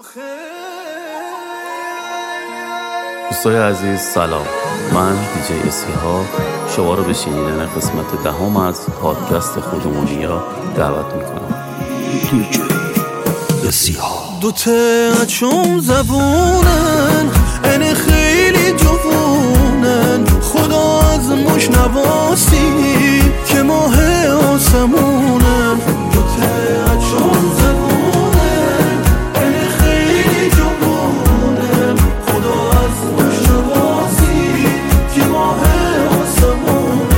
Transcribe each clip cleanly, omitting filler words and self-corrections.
دوستای عزیز سلام، من دیجی اسیها شما رو به شنیدن قسمت 10 از پادکست خودمونیا دعوت میکنم. دیجی اسیها دو تا چون زبونن این خیلی جوونن، خدا از مشنواسی که ماه آسمونن. دو تا چون زبونن این خیلی جوونن، خدا از مشنواسی که ماه آسمونن.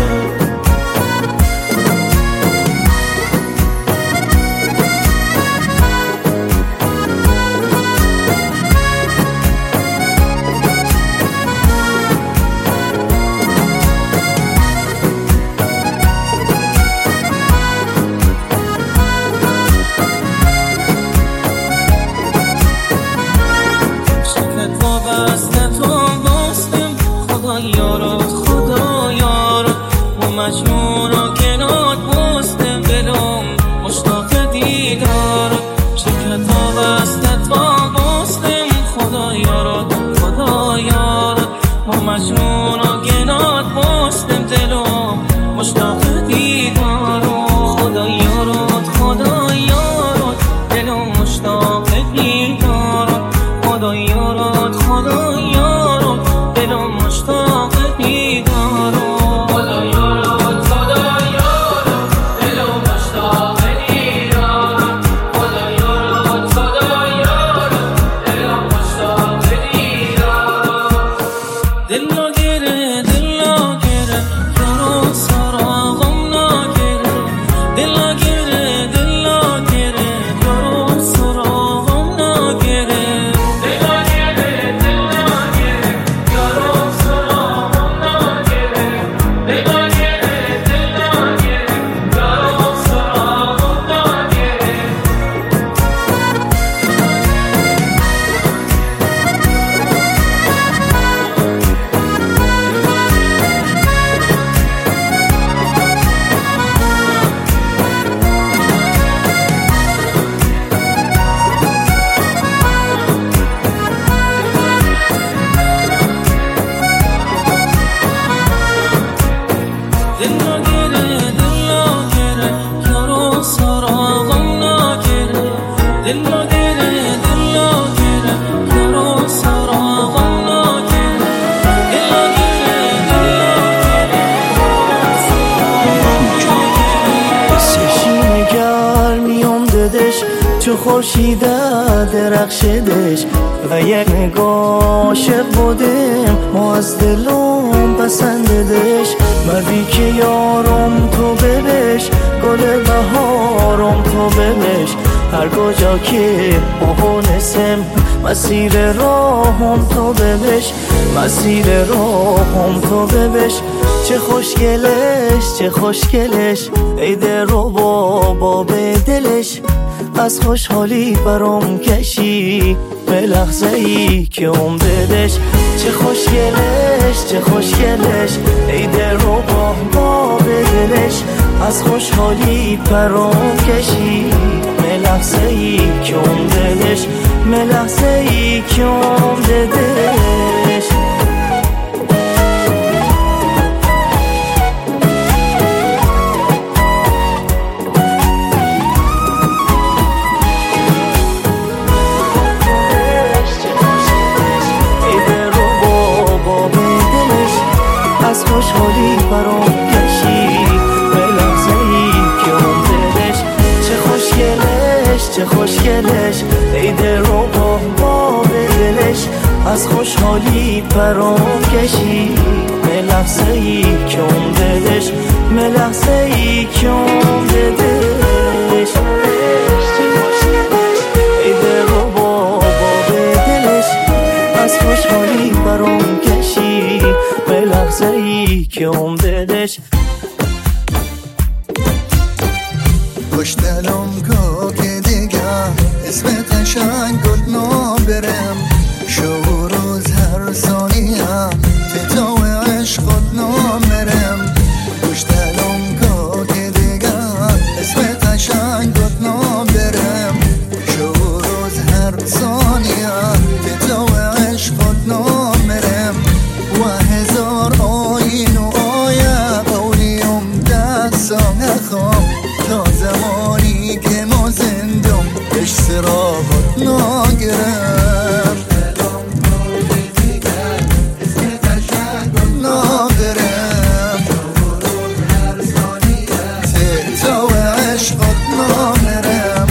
مجنون و کنات بستم دلم مشتاق دیدار، چه کتاب است اتفاق بستم خدا یارد ما مجنون و کنات بستم دلم مشتاق دیدار. خدا یارد دلم مشتاق دیدار. خدا یارد دلم مشتاق دیدار. چو خورشید درخشیدش و یک نگاه عاشق بودم ما از دلم پسندیدش. مردی که یارم تو ببش، گل بهارم تو ببش. هر کجا که بهونسم مسیر راهم تو ببش، مسیر راهم تو ببش. چه خوشگلش ای دل رو با به دلش. از خوشحالی برام کشی به لحظه ای که ببش. چه خوشگلش ای دل رو با به دلش. از خوشحالی برام کشی به لحظه ای که ببش، به لحظه ای که ببش. از خوشحالی برام کشی به لحظه ای که دلش. چه خوشگلش ای دل رو با به دلش. از خوشحالی برام کشی به لحظه ای که دلش، به لحظه ای که دلش. ای دل رو با به دلش. از خوشحالی برام کشی به لحظه ای که دلش. خوش دلم که دیگه اسم قشنگ گل نابرم. شو روز هر ثانیه فتاو عشق نامرم. خوش دلم که دیگه اسم قشنگ گل نابرم. شو روز هر ثانیه اش سراغت ناگرم ناگرم تو عشقت ناگرم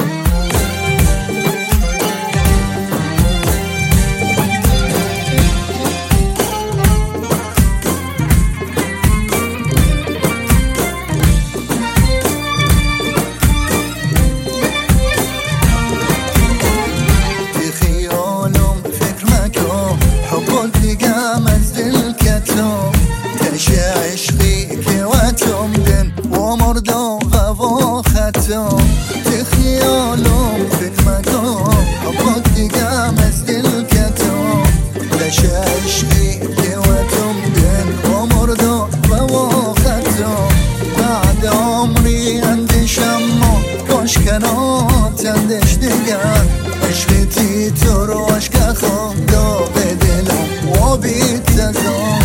في خيالهم فيك مكان حبك دقام ازدل كتوم لش عشقي كواتهم دين ومرضو وواختهم بعد عمري عندي شمو كوش كانت عندش دقان عشقتي ترو عشق خدا بدلم وبيت تزام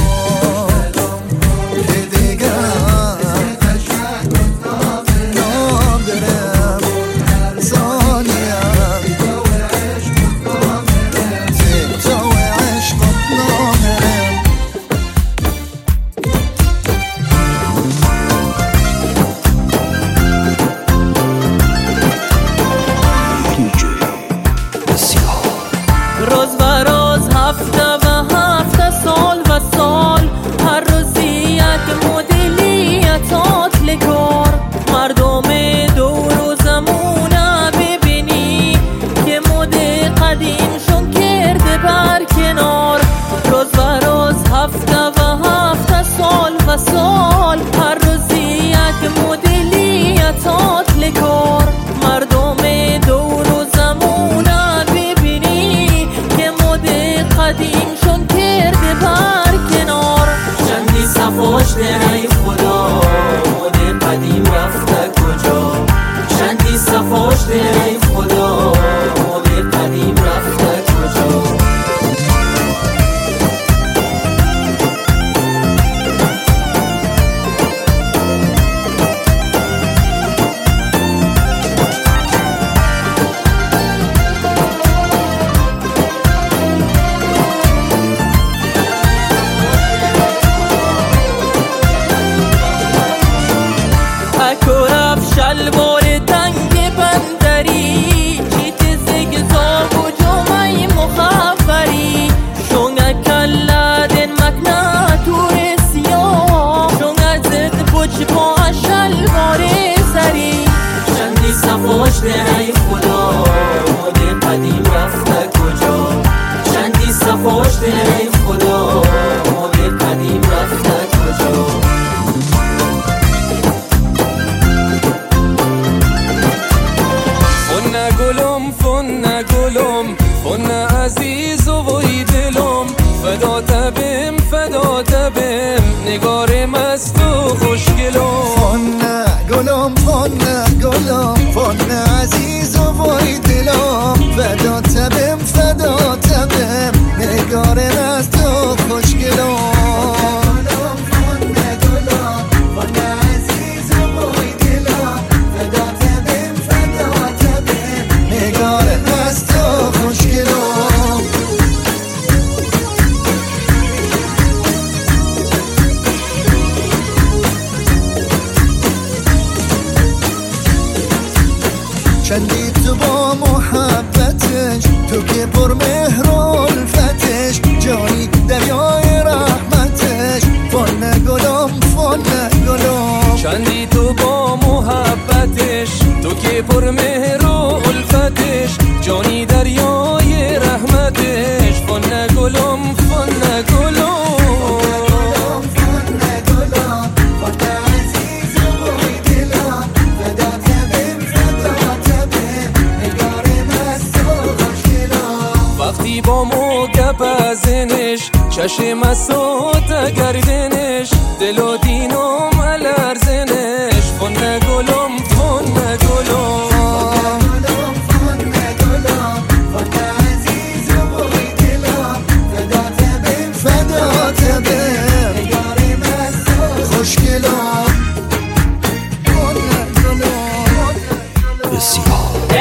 روز و روز هفته و هفته سال و سال هر روزی یک مدلیتات لکار مردم دور و زمونه ببینی که مد قدیمشون کرده بر کنار روز و روز هفته و هفته سال و سال هر روزی یک مدلیتات لکار مردم دور و زمونه قدیمشون کرده بر کنار چندی صفاش ای خدا مد قدیم رفته کجا چندی صفاش ای خدا مد قدیم رفته کجا شلوار تنگ بندری چیت زگزاگ و جمعی مخفری شونگه کلدن مکنه تور سیاه شونگه زد بچ با شلوار سری چندی صفاش ای خدا مد قدیم رفته کجا چندی صفاش ای خدا مد قدیم رفته کجا فن عزیز و وی دلم فدا تبم نگار مست و خوشگلم فن عزیز و وی دلم فدا تبم نگار مست و خوشگلم چندی تو با محبتش تو که پر مهر و الفتش جانی دریای رحمتش فن گلم چندی تو با محبتش تو که پر مهر و الفتش جانی دریای رحمتش فن گلم با مو گپزنش چشم مسات گردنش دل و دینم الارزنش فن گلم فدا تبم خوشگلم بسیار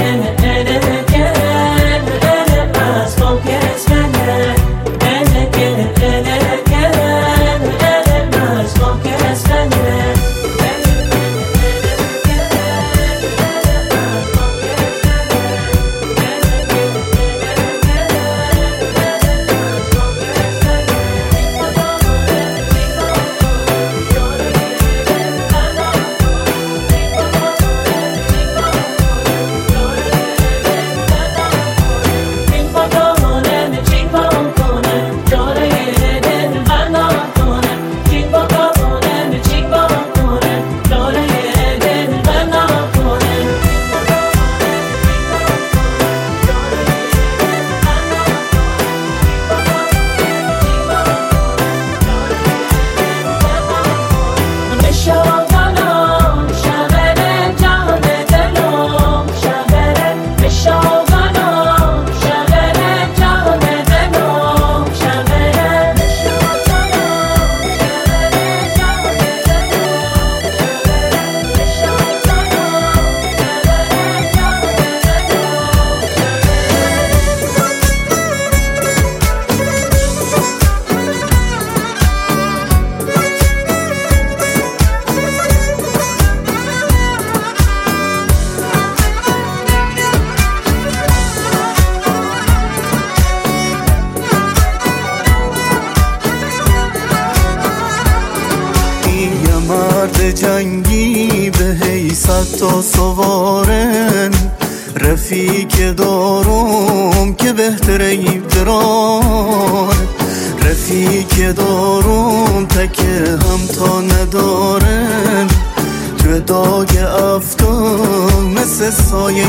جنگی به حیثت تا سوارن رفیق دارم که بهتره بران رفیق دارم تکه هم تا ندارن تو داگ افتان مثل سایه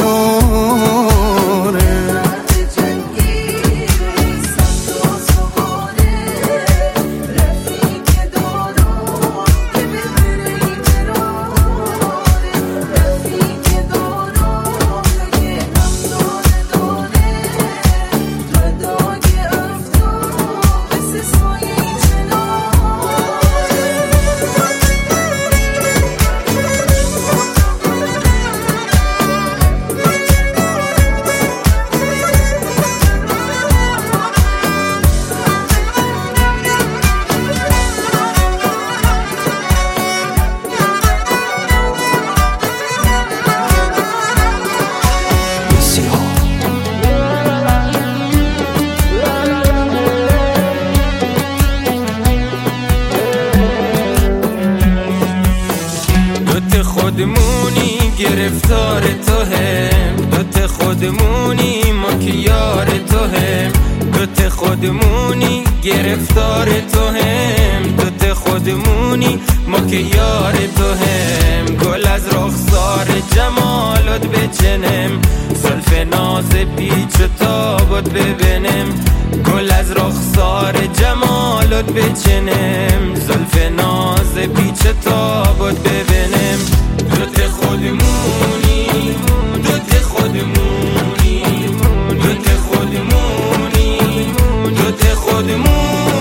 چناره خودمونی گرفتار تو هم دوت خودمونی ما که یار تو هم دوت خودمونی گرفتار تو هم دوت خودمونی ما که یار تو هم گل از رخسار جمالت بچنم زلف ناز پیچ و تابت ببینم گل از رخسار جمالت بچنم زلف ناز پیچ و تابت ببینم دوت خودمونی دوت خودمونی دوت خودمونی دوت خودمونی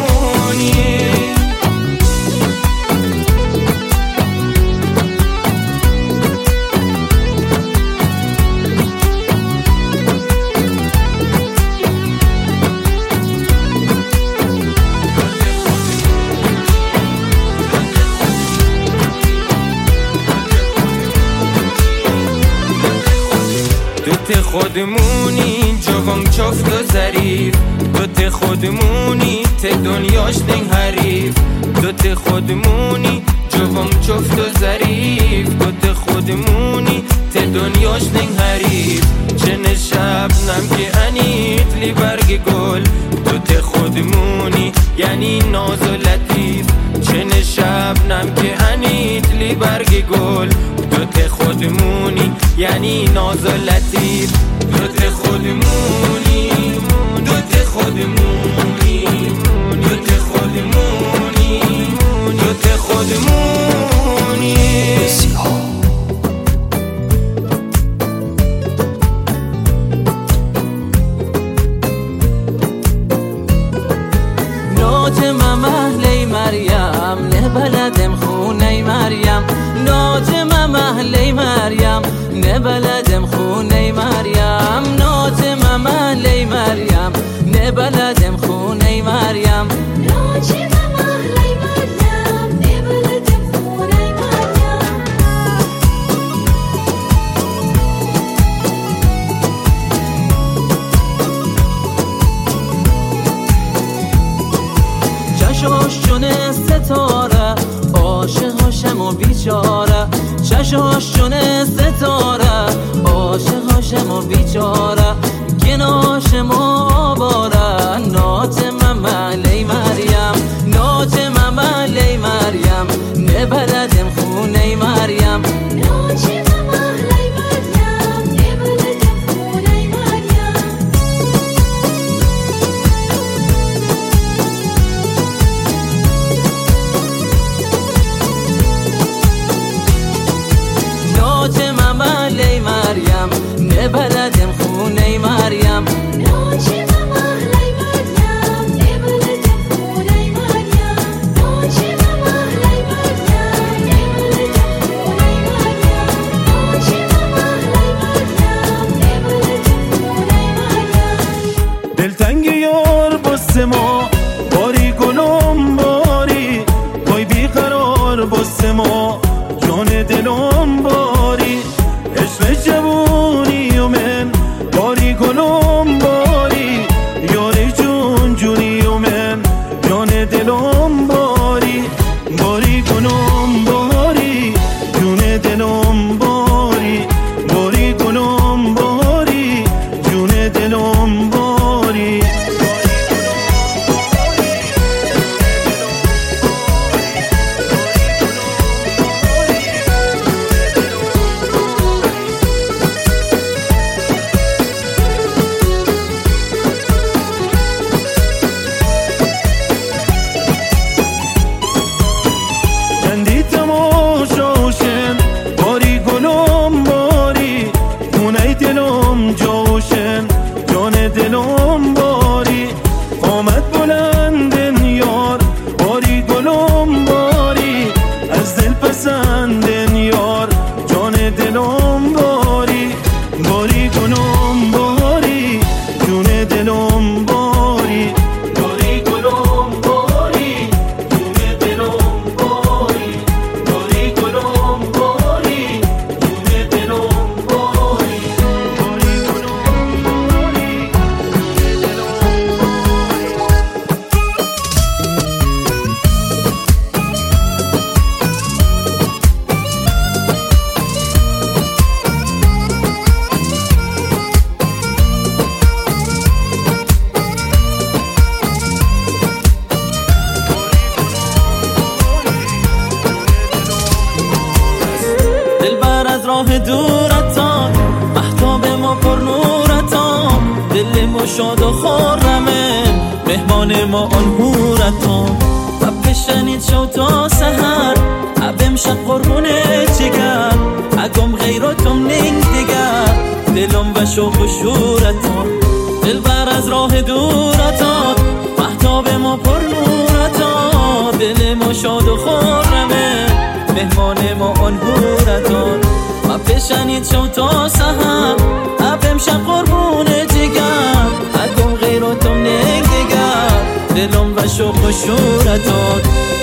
دوت خودمونی جوان چفت و ظریف دوت خودمونی ته دنیاش دین حریف دوت خودمونی جوان چفت و ظریف دوت خودمونی ته دنیاش دین حریف چن شبنم که انیت لی برگ گل دوت خودمونی یعنی ناز و لطیف چن شبنم که انیت لی برگ گل دوت خودمونی یعنی ناز و لطیف دوت خودمونی دوت خودمونی دوت خودمونی دوت خودمونی ناجمم اهلی مریم نبلدم خونه مریم ناجمم اهلی مریم نبلدم خونه ستاره عاشقاشم و بیچاره چشاش چونه ستاره عاشقاشم و بیچاره گناشم و آواره نات مملی مریم نات مملی مریم نبلدم خونه مریم نات مملی مریم نبلدم خونه مریم نات مملی مریم نبلدم خونه مریم نات مملی مریم نبلدم خونه مریم نات مملی مریم نبلدم خونه مریم نات مملی مریم نبلدم خونه مریم دلتنگ یار بس ما باری گلم باری وای بیقرار بس ما جان دلم باری عشق جوونی و من باری گلم باری یاری جون جونی و من جان دلم باری باری گلم باری جون دلم باری باری گلم باری جون دلم باری چندی تماشاشن باری گلم باری خونه دلم جوشن جان دلم باری آمد بلندن یار باری گلم باری از دل پسندن یار جان دلم باری باری گلم باری جون دلم باری باری گلم باری جون دلم باری باری گلم باری جون دلم باری باری گلم باری دلبر از راه دورتان مهتاب ما پر نورتان دل ما شاد و خرمه مهمان ما آن هورتان و بشنید شو تا سحر عبم شب قربون جگر اگم غیراتم نینگ دیگر دلم و شوق و شورتان دلبر از راه دورتان مهتاب ما پر نورتان دل ما شاد و خرمه مهمان ما آن هورتان و بشنید شو تا سحر عبم شب قربون جگر اگم غیراتم نینگ دیگر دلم و شوق و شورتان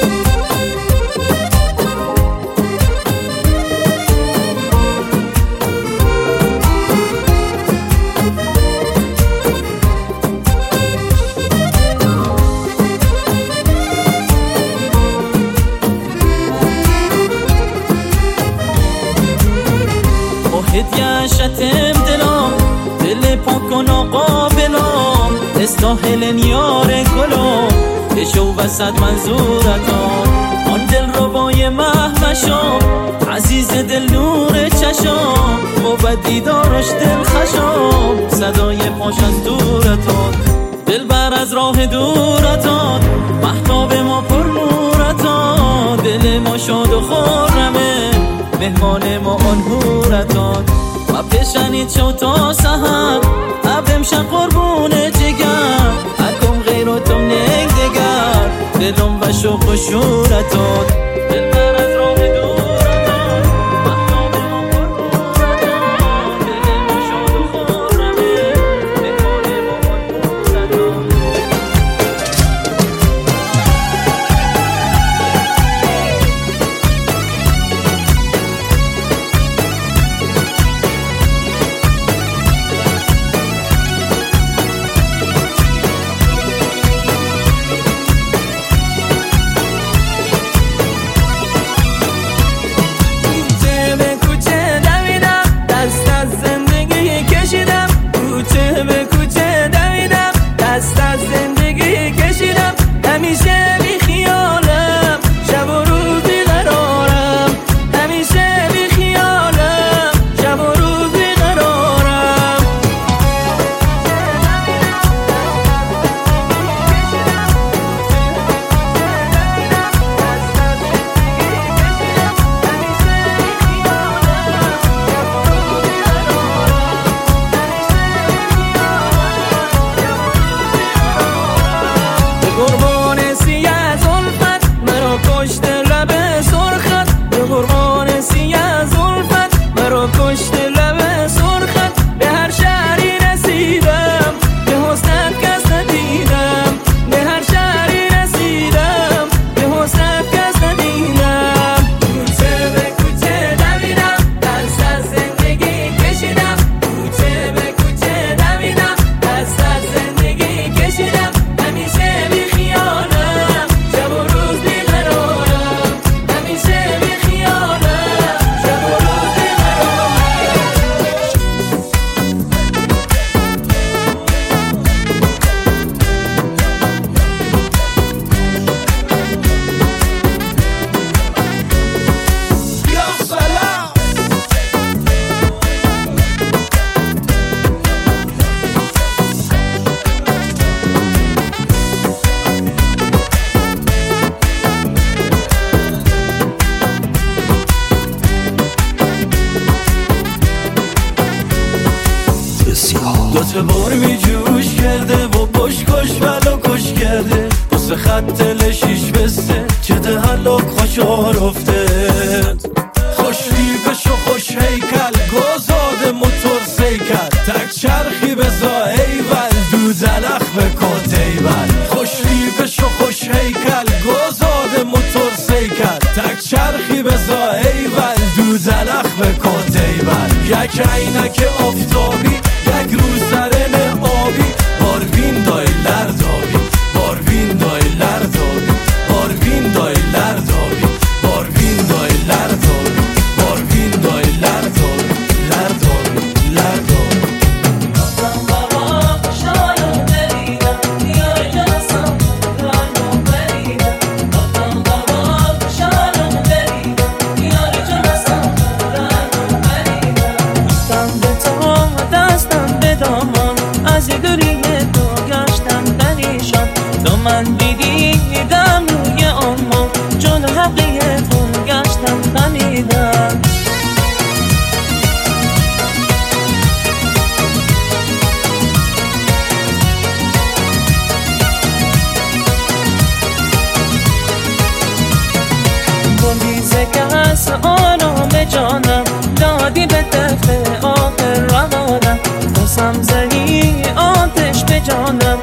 هدیه شتم دلم دل پاکن و قابلم استاهلن یار گلم بشو وسط منظورتان آن دل رو بای محمشم عزیز دل نور چشم و دیدارش دل خشم صدای پاش از دورتان دل بر از راه دورتان مهتاب ما پر نورتان دل ما شاد و خرمه مهمان ما آن هورتان و بشنید شو تا سحر عبم شب قربون جگر اگم غیراتم نینگ دیگر دلم و شوق و شورتان دل بر از راه دورتان مهتاب ما پر نورتان دل ما شاد و خرمه مهمان ما آن هورتان دوتا بار می جوش کرده و کش ولو کش کرده واسه خط لشیش بسته چه ده حلاک خوشار افته خوش ریبش و خوش هیکل گازاده موتور سیکل تک چرخی بزا ایول دو زلخ بکات ایول خوش ریبش و خوش هیکل گازاده موتور سیکل تک چرخی بزا ایول دو زلخ بکات ایول یک عینک آفتابی یک رو سرن آبی باربین دای لردابی باربین دای لردابی باربین دای لردابی باربین دای لردابی باربین دای لردابی لردابی لردابی من دیدم روی آما جون حقیقتون گشتم خمیدم با بیزه کس آرام جانم دادی به دفع آخر روانم خواستم زنی آتش به جانم